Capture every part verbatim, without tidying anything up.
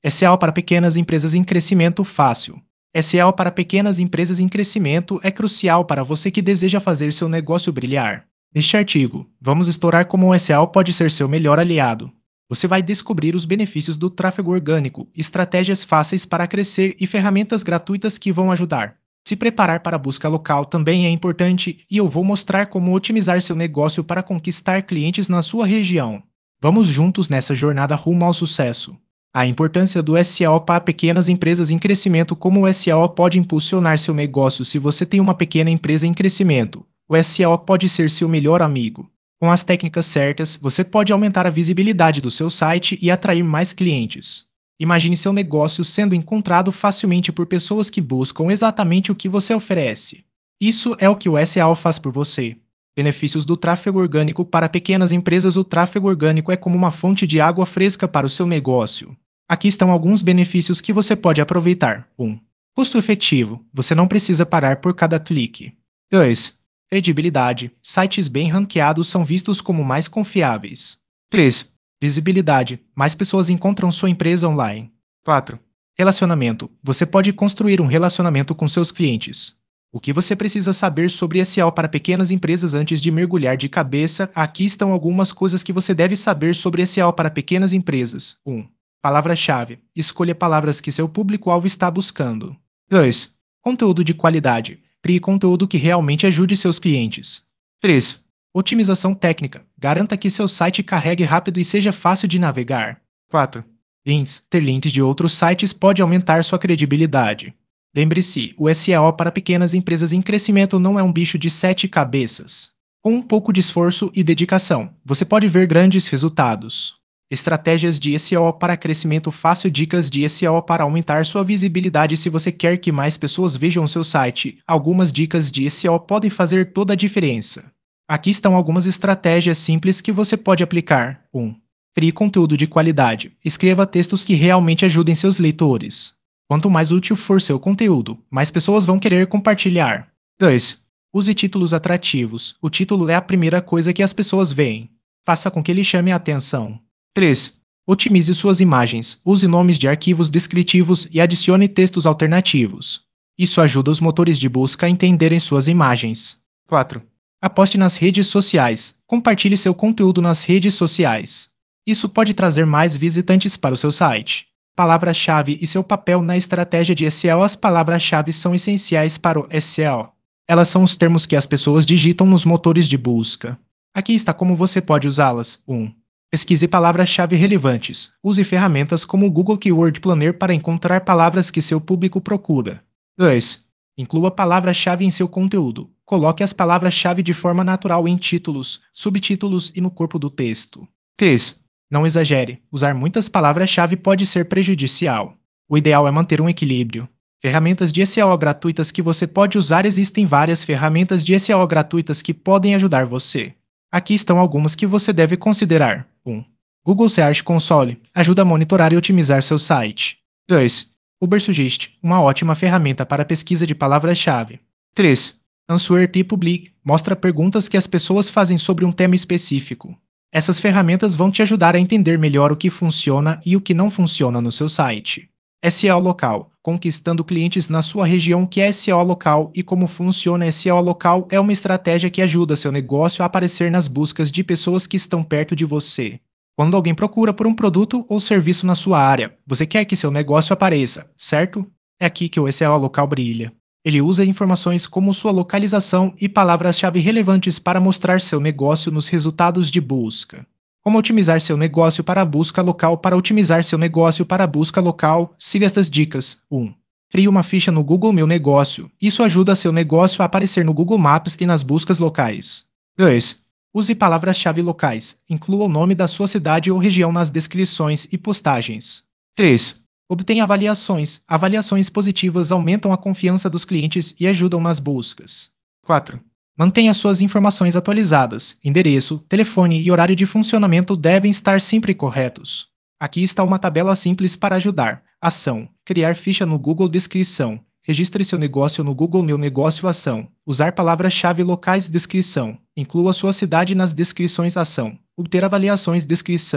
S E O para pequenas empresas em crescimento fácil. S E O para pequenas empresas em crescimento é crucial para você que deseja fazer seu negócio brilhar. Neste artigo, vamos explorar como o S E O pode ser seu melhor aliado. Você vai descobrir os benefícios do tráfego orgânico, estratégias fáceis para crescer e ferramentas gratuitas que vão ajudar. Se preparar para a busca local também é importante e eu vou mostrar como otimizar seu negócio para conquistar clientes na sua região. Vamos juntos nessa jornada rumo ao sucesso. A importância do S E O para pequenas empresas em crescimento. Como o S E O pode impulsionar seu negócio? Se você tem uma pequena empresa em crescimento, o S E O pode ser seu melhor amigo. Com as técnicas certas, você pode aumentar a visibilidade do seu site e atrair mais clientes. Imagine seu negócio sendo encontrado facilmente por pessoas que buscam exatamente o que você oferece. Isso é o que o S E O faz por você. Benefícios do tráfego orgânico para pequenas empresas. O tráfego orgânico é como uma fonte de água fresca para o seu negócio. Aqui estão alguns benefícios que você pode aproveitar. um. Custo efetivo. Você não precisa parar por cada clique. dois. Credibilidade. Sites bem ranqueados são vistos como mais confiáveis. três. Visibilidade. Mais pessoas encontram sua empresa online. quatro. Relacionamento. Você pode construir um relacionamento com seus clientes. O que você precisa saber sobre S E O para pequenas empresas? Antes de mergulhar de cabeça, aqui estão algumas coisas que você deve saber sobre S E O para pequenas empresas. um. Palavra-chave. Escolha palavras que seu público-alvo está buscando. dois. Conteúdo de qualidade. Crie conteúdo que realmente ajude seus clientes. três. Otimização técnica. Garanta que seu site carregue rápido e seja fácil de navegar. quatro. Links. Ter links de outros sites pode aumentar sua credibilidade. Lembre-se, o S E O para pequenas empresas em crescimento não é um bicho de sete cabeças. Com um pouco de esforço e dedicação, você pode ver grandes resultados. Estratégias de S E O para crescimento fácil. Dicas de S E O para aumentar sua visibilidade. Se você quer que mais pessoas vejam seu site, algumas dicas de S E O podem fazer toda a diferença. Aqui estão algumas estratégias simples que você pode aplicar. um. Crie conteúdo de qualidade. Escreva textos que realmente ajudem seus leitores. Quanto mais útil for seu conteúdo, mais pessoas vão querer compartilhar. dois. Use títulos atrativos. O título é a primeira coisa que as pessoas veem. Faça com que ele chame a atenção. três. Otimize suas imagens. Use nomes de arquivos descritivos e adicione textos alternativos. Isso ajuda os motores de busca a entenderem suas imagens. quatro. Aposte nas redes sociais. Compartilhe seu conteúdo nas redes sociais. Isso pode trazer mais visitantes para o seu site. Palavra-chave e seu papel na estratégia de S E O. As palavras-chave são essenciais para o S E O. Elas são os termos que as pessoas digitam nos motores de busca. Aqui está como você pode usá-las. um. Pesquise palavras-chave relevantes. Use ferramentas como o Google Keyword Planner para encontrar palavras que seu público procura. dois. Inclua palavras-chave em seu conteúdo. Coloque as palavras-chave de forma natural em títulos, subtítulos e no corpo do texto. três. Não exagere. Usar muitas palavras-chave pode ser prejudicial. O ideal é manter um equilíbrio. Ferramentas de S E O gratuitas que você pode usar. Existem várias ferramentas de S E O gratuitas que podem ajudar você. Aqui estão algumas que você deve considerar. um. Google Search Console ajuda a monitorar e otimizar seu site. dois. Ubersuggest, uma ótima ferramenta para pesquisa de palavras-chave. três. Answer the Public mostra perguntas que as pessoas fazem sobre um tema específico. Essas ferramentas vão te ajudar a entender melhor o que funciona e o que não funciona no seu site. S E O local, conquistando clientes na sua região. O que é S E O local e como funciona? S E O local é uma estratégia que ajuda seu negócio a aparecer nas buscas de pessoas que estão perto de você. Quando alguém procura por um produto ou serviço na sua área, você quer que seu negócio apareça, certo? É aqui que o S E O local brilha. Ele usa informações como sua localização e palavras-chave relevantes para mostrar seu negócio nos resultados de busca. Como otimizar seu negócio para a busca local? Para otimizar seu negócio para a busca local, siga estas dicas. um. Crie uma ficha no Google Meu Negócio. Isso ajuda seu negócio a aparecer no Google Maps e nas buscas locais. dois. Use palavras-chave locais. Inclua o nome da sua cidade ou região nas descrições e postagens. três. Obtenha avaliações. Avaliações positivas aumentam a confiança dos clientes e ajudam nas buscas. quatro. Mantenha suas informações atualizadas. Endereço, telefone e horário de funcionamento devem estar sempre corretos. Aqui está uma tabela simples para ajudar. Ação. Criar ficha no Google Descrição. Registre seu negócio no Google Meu Negócio. Ação. Usar palavras-chave locais. Descrição. Inclua sua cidade nas descrições. Ação. Obter avaliações. Descrição.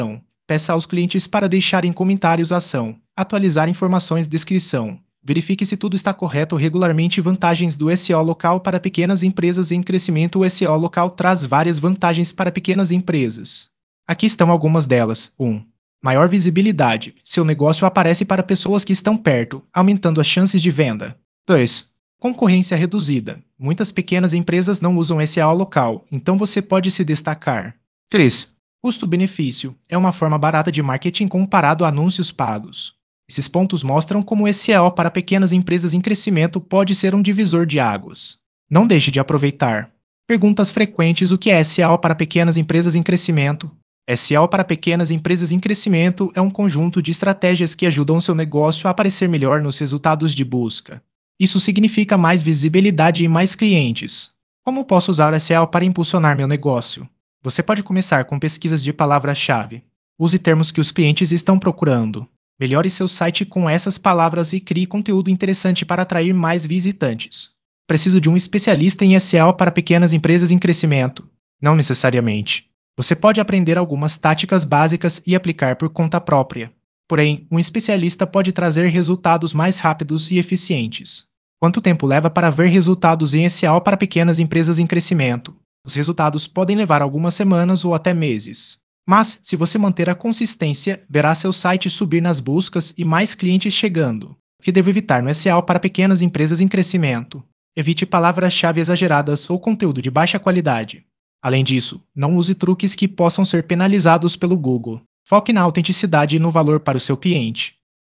Peça aos clientes para deixarem comentários ação, atualizar informações descrição. Verifique se tudo está correto regularmente. Vantagens do S E O local para pequenas empresas em crescimento. O S E O local traz várias vantagens para pequenas empresas. Aqui estão algumas delas. um. Maior visibilidade. Seu negócio aparece para pessoas que estão perto, aumentando as chances de venda. dois. Concorrência reduzida. Muitas pequenas empresas não usam S E O local, então você pode se destacar. três. Custo-benefício. É uma forma barata de marketing comparado a anúncios pagos. Esses pontos mostram como o S E O para pequenas empresas em crescimento pode ser um divisor de águas. Não deixe de aproveitar. Perguntas frequentes: o que é S E O para pequenas empresas em crescimento? S E O para pequenas empresas em crescimento é um conjunto de estratégias que ajudam seu negócio a aparecer melhor nos resultados de busca. Isso significa mais visibilidade e mais clientes. Como posso usar o S E O para impulsionar meu negócio? Você pode começar com pesquisas de palavra-chave. Use termos que os clientes estão procurando. Melhore seu site com essas palavras e crie conteúdo interessante para atrair mais visitantes. Preciso de um especialista em S E O para pequenas empresas em crescimento? Não necessariamente. Você pode aprender algumas táticas básicas e aplicar por conta própria. Porém, um especialista pode trazer resultados mais rápidos e eficientes. Quanto tempo leva para ver resultados em S E O para pequenas empresas em crescimento? Os resultados podem levar algumas semanas ou até meses. Mas, se você manter a consistência, verá seu site subir nas buscas e mais clientes chegando. O que devo evitar no S E O para pequenas empresas em crescimento? Evite palavras-chave exageradas ou conteúdo de baixa qualidade. Além disso, não use truques que possam ser penalizados pelo Google. Foque na autenticidade e no valor para o seu cliente.